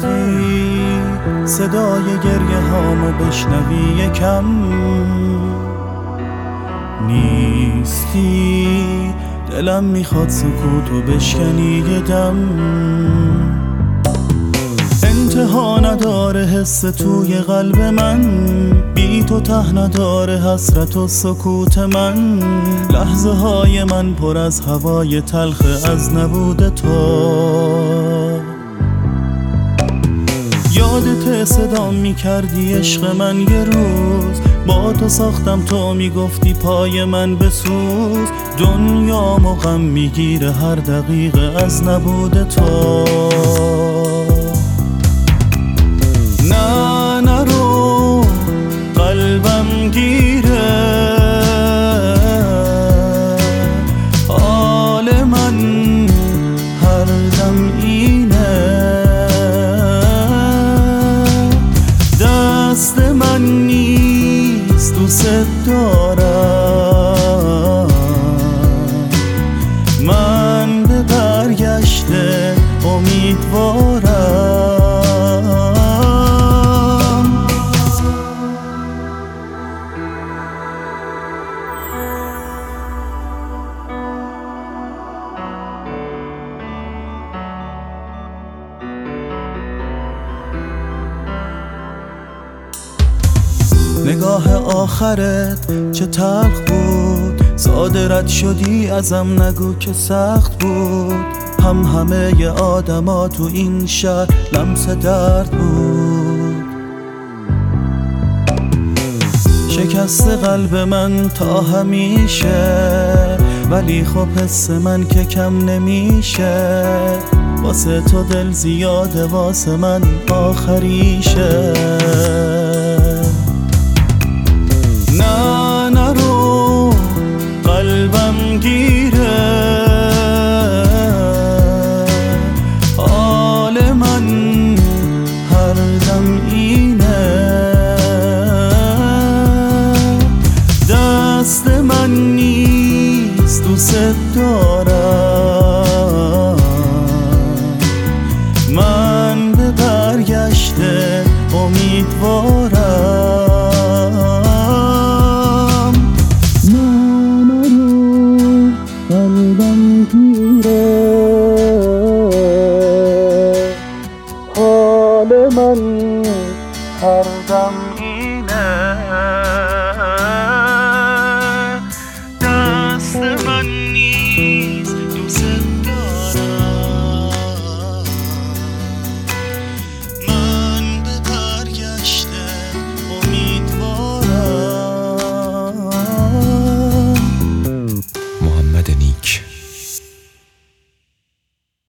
نیستی صدای گریه هامو بشنوی یکم، نیستی دلم میخواد سکوتو بشکنی یه دم. انتها نداره حس توی قلب من، بی تو ته نداره حسرت و سکوت من. لحظه های من پر از هوای تلخ از نبود تو. یادت صدا میکردی عشق من یه روز، با تو ساختم تو میگفتی پای من بسوز. دنیامو غم میگیره هر دقیقه از نبود تو. نه نرو قلبم گیره، حال من هر دم اینه. دست من نیست دوست دارم، من به برگشته امیدوارم. نگاه آخرت چه تلخ بود، ساده رد شدی ازم نگو که سخت بود. همه آدما تو این شهر لمس درد بود. شکست قلب من تا همیشه، ولی خب حس من که کم نمیشه. واسه تو دل زیاده واسه من آخریشه. نه نرو قلبم گیره، حال من هر دم اینه. دست من نیست دوست دارم، من به برگشته امیدوارم. قلبم گیره، حال من هر